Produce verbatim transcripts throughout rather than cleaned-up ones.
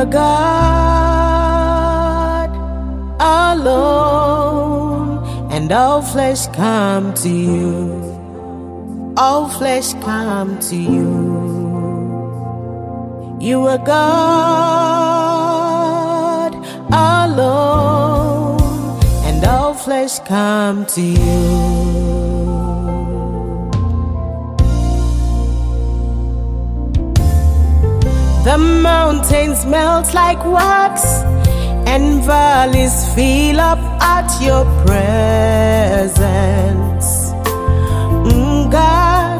God alone, and all flesh come to you. All flesh come to you. You are God alone, and all flesh come to you. The mountains melt like wax, and valleys fill up at your presence. Mm, God,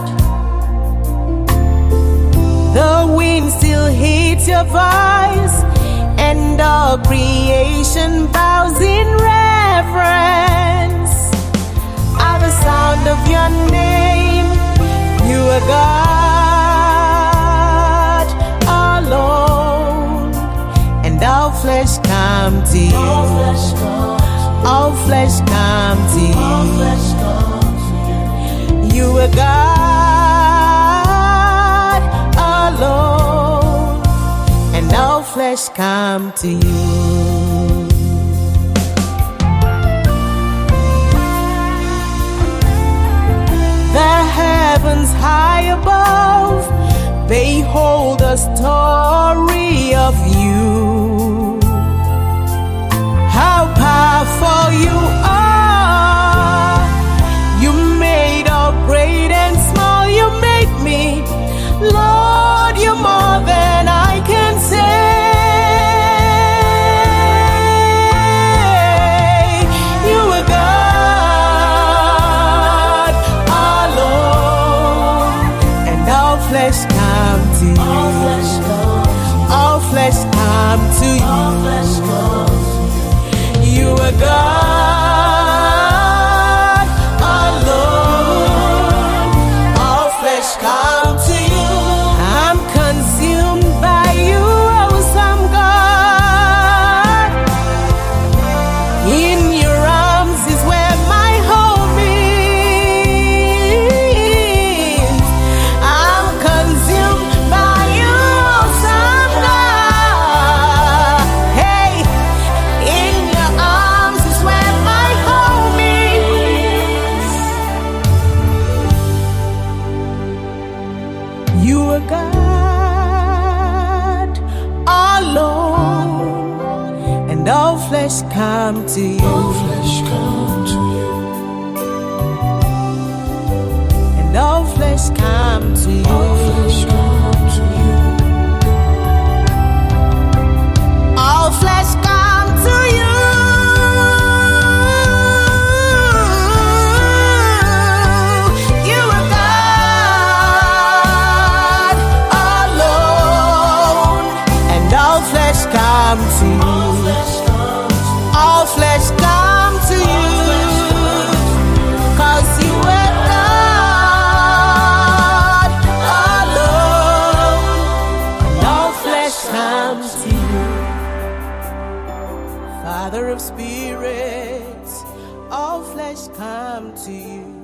the wind still hits your voice, and all creation bows in reverence at the sound of your name. You are God alone, and all flesh come to you. All flesh come to you. You are God alone, and all flesh come to you. The heavens high above, they hold the story of you. How powerful you are. You made all great and small. You make me, Lord, you're more than I can say. You are God alone, and all flesh come to you. All flesh comes. All flesh come to you. All flesh comes. You are God alone. All flesh come to you. I'm consumed by you, awesome God. In your arms is where my home is. I'm consumed by you, awesome God. Hey, in your arms is where my home is. You are God alone, and all flesh come to you. All flesh come to you. And all flesh come to you. All flesh come to you. All flesh come to you. You are God alone, and all flesh come to you. All flesh come to you. 'Cause you are God alone, and all flesh comes to you. Father of spirits, all flesh come to you.